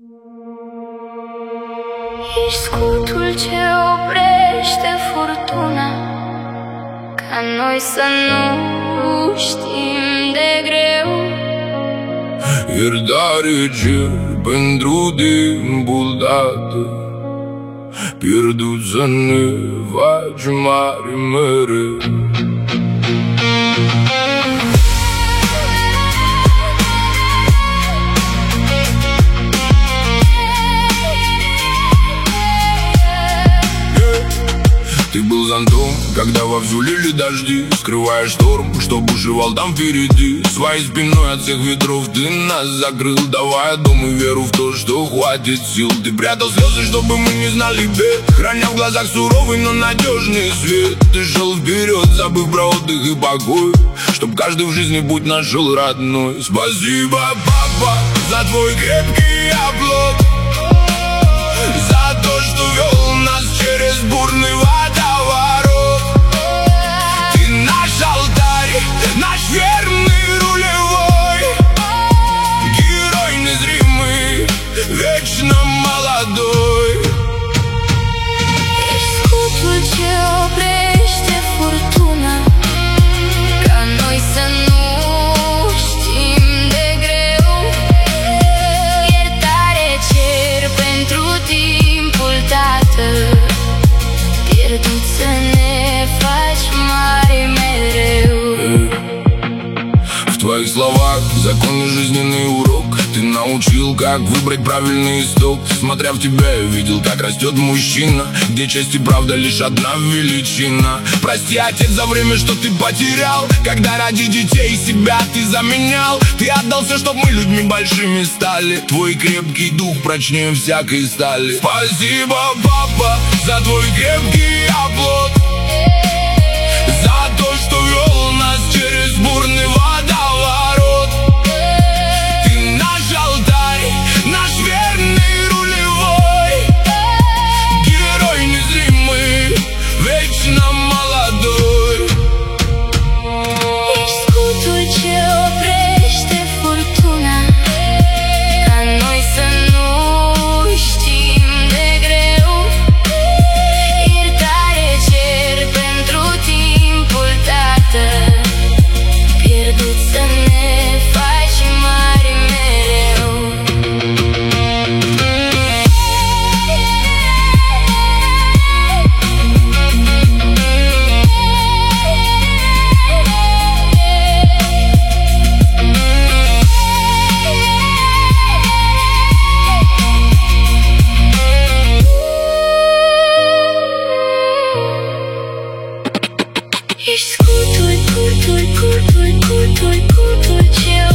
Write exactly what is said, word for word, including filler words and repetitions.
Ești scutul ce oprește furtuna, ca noi să nu știm de greu. Iertare cer pentru timpul dat, pierdut să ne faci mari mereu. Ты был зонтом, когда вовсю лили дожди, скрывая шторм, что бушевал там впереди. Своей спиной от всех ветров ты нас закрыл, давая дом и веру в то, что хватит сил. Ты прятал слезы, чтобы мы не знали бед, храня в глазах суровый, но надежный свет. Ты шел вперед, забыв про отдых и покой, чтоб каждый в жизни путь нашел родной. Спасибо, папа, за твой крепкий оплот, за то, что вел нас через бурный водоворот. Ты наш алтарь, наш верный рулевой, герой незримый, вечно молодой. Ești scutul ce oprește furtuna, ca noi să nu știm de greu. Iertare cer pentru timpul, tată, pierdut să ne faci mari mereu. В твоих словах законный жизненный урок. Ты научил, как выбрать правильный исток. Смотря в тебя, я видел, как растет мужчина, где честь и правда лишь одна величина. Прости, отец, за время, что ты потерял, когда ради детей себя ты заменял. Ты отдал все, чтоб мы людьми большими стали. Твой крепкий дух прочнее всякой стали. Спасибо, папа, за твой крепкий оплот, за то, что вел нас через бурный водоворот. Ты наш алтарь, наш верный рулевой, герой незримый, вечно молодой. Ești scutul ce oprește furtuna, ca noi să nu știm de greu. Iertare cer pentru timpul, tată, pierdut să ne faci mari mereu. Ești scutul, scutul, scutul, scutul, scutul ce